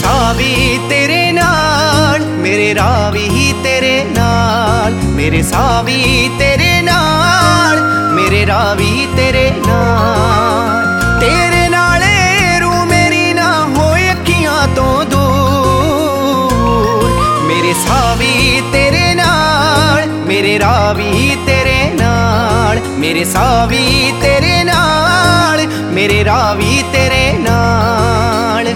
साह भी तेरे नाल, मेरे राह भी तेरे नाल, मेरे साह भी तेरे नाल, मेरे राह भी तेरे नाल। तेरे नाले रूह मेरी ना होए अखियां तो दूर, मेरे साह भी तेरे नाल, मेरे राह भी तेरे नाल, मेरे साह भी तेरे नाल, मेरे राह भी तेरे नाल।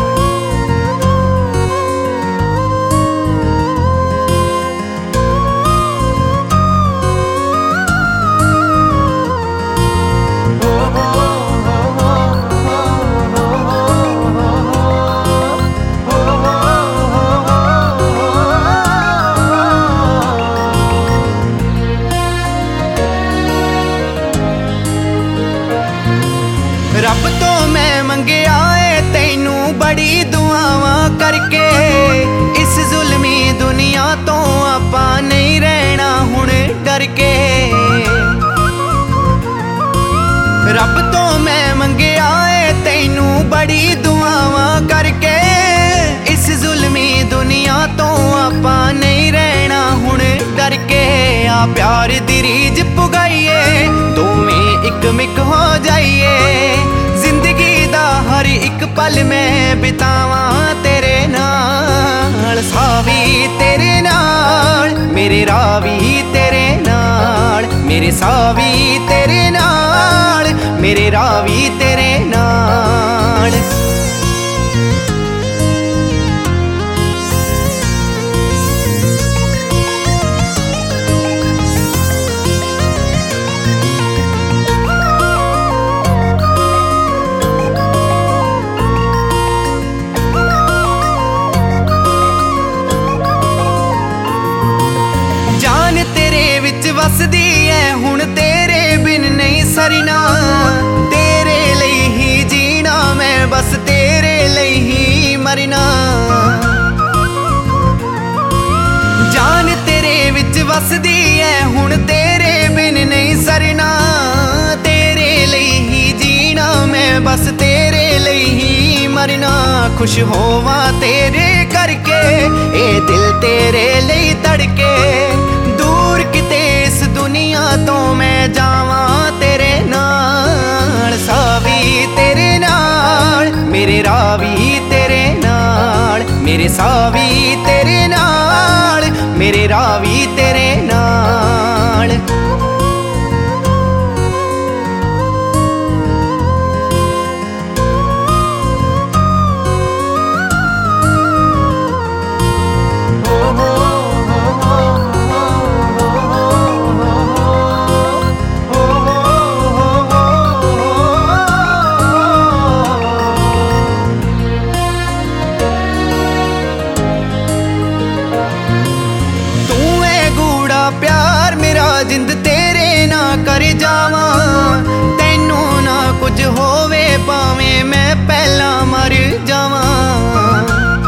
रब तो मैं मंगया है तैनू बड़ी दुआवां करके, इस जुल्मी दुनिया तो आपां नहीं रहना हुण डर के। रब तो मैं मंगया है तैनू बड़ी दुआवां करके, इस जुल्मी दुनिया तो आपां नहीं रहना हुण डर के। आ प्यार दी रीज पुगाइए दोवें इक मिक हो जाइए, जिंदगी दा हर एक पल मैं बितावां तेरे नाल। साह भी तेरे नाल, मेरे राह भी तेरे नाल, मेरे साह भी तेरे नाल, मेरे राह भी तेरे नाल। वसदी है हुण तेरे बिन नहीं सरना, तेरे लई ही जीना मैं बस तेरे लई ही मरना। जान तेरे विच वसदी है हुण तेरे बिन नहीं सरना, तेरे लई ही जीना मैं बस तेरे लई ही मरना। खुश होवां तेरे करके ए दिल तेरे लई तड़के, दूर किते इस दुनिया तो मैं जावां तेरे नाल। साह भी तेरे नाल, मेरे राह भी तेरे नाल, मेरे साह भी तेरे नाल, मेरे राह भी तेरे नाल। प्यार मेरा जिंद तेरे ना कर जावां, तैनू ना कुछ होवे भावें मैं पहला मर जावां।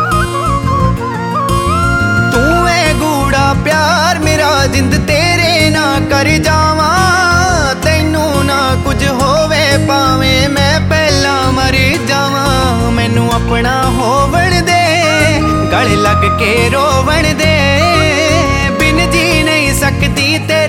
तू है गूढ़ा प्यार मेरा जिंद तेरे ना कर जावां, तैनू ना कुछ होवे भावें मैं पहला मर जावां। मैनू अपना होवण दे गल लग के रोवण दे, बिन जी नहीं सकती ते